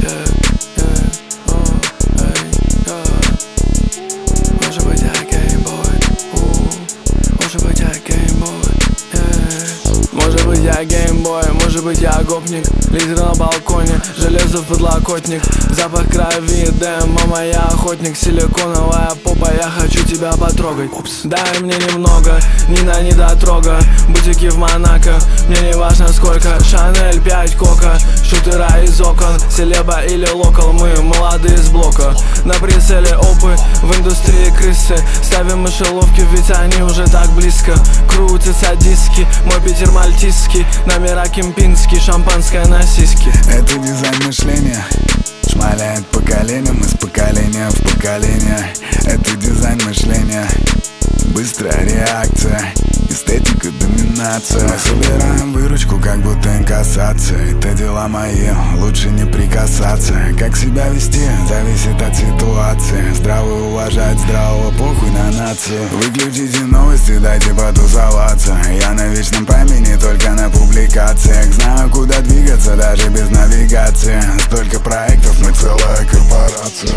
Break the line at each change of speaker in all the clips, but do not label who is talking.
Может быть, я геймбой, может быть, я геймбой, может быть, я геймбой, может быть, я гопник. Лидер на балконе, железо в подлокотник. Запах крови, мама, я охотник. Силиконовая попа, я хочу тебя потрогать. Дай мне немного, Нина недотрога. Бутики в Монако, мне не важно сколько. Шанель, 5 кока, шутера из окон. Селеба или локал, мы молодые с блока. На прицеле опы, в индустрии крысы. Ставим мышеловки, ведь они уже так близко. Крутятся диски, мой Питер мальтийский. Номера кемпинский, шампанское на сиськи.
Это дизайн мышления, шмаляет поколением из поколения в поколение. Это дизайн мышления, быстрая реакция, эстетика, доминация. Мы собираем выручку, как будто инкассация. Это дела мои, лучше не прикасаться. Как себя вести, зависит от ситуации. Здраво уважать здравого, похуй на нацию. Выключите новости, дайте потусоваться. Я на вечном памяти, только на публикациях. Знаю, куда двигаться, даже без навигации. Столько проектов, мы целая корпорация.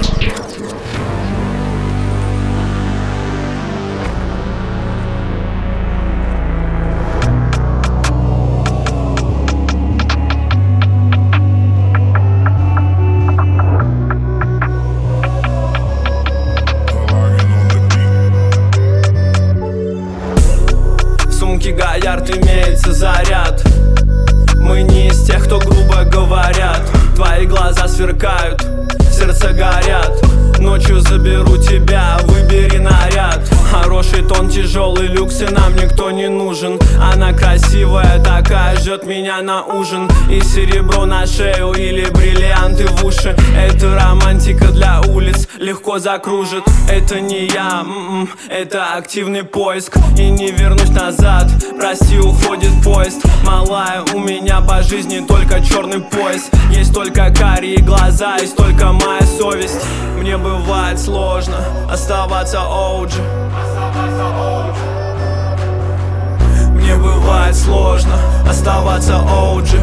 Гаярд имеется заряд. Мы не из тех, кто грубо говорят. Твои глаза сверкают, сердца горят. Ночью заберу тебя, выбери наряд. Хороший тон, тяжелый люкс, и нам никто не нужен. Она красивая такая, ждет меня на ужин. И серебро на шею или бриллианты в уши. Это романтика для улиц, легко закружит. Это не я, это активный поиск. И не вернусь назад, прости, уходит поезд. Малая, у меня по жизни только черный пояс. Есть только карие глаза, есть только моя совесть. Мне бывает сложно оставаться OG. Мне бывает сложно оставаться OG.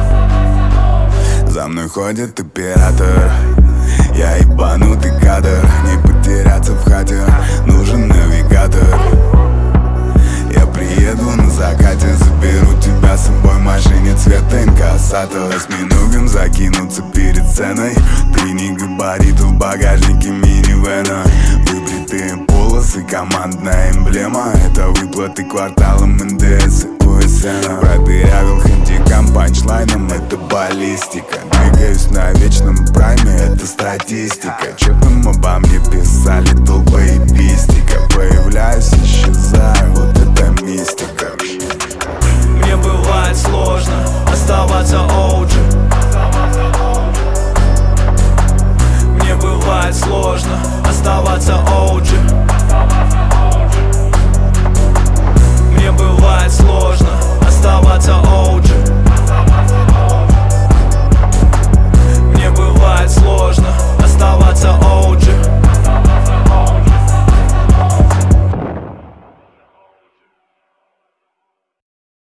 За мной ходит оператор, я ебанутый кадр. Не потеряться в хате, нужен навигатор. Я приеду на закате, заберу тебя с собой в машине цвета инкассатор. Осьминогом закинуться перед сценой. 3 габаритов в багажнике минивэна. Выбритые полосы, командная эмблема. Это выплаты кварталом НДС и УСН. Продырявил хэндикам панчлайном, это баллистика. Двигаюсь на вечном прайме, это статистика. Чё там обо мне писали, долбоебистика. Появляюсь, исчезаю, вот это мистика.
Мне бывает сложно оставаться OG. Мне бывает сложно оставаться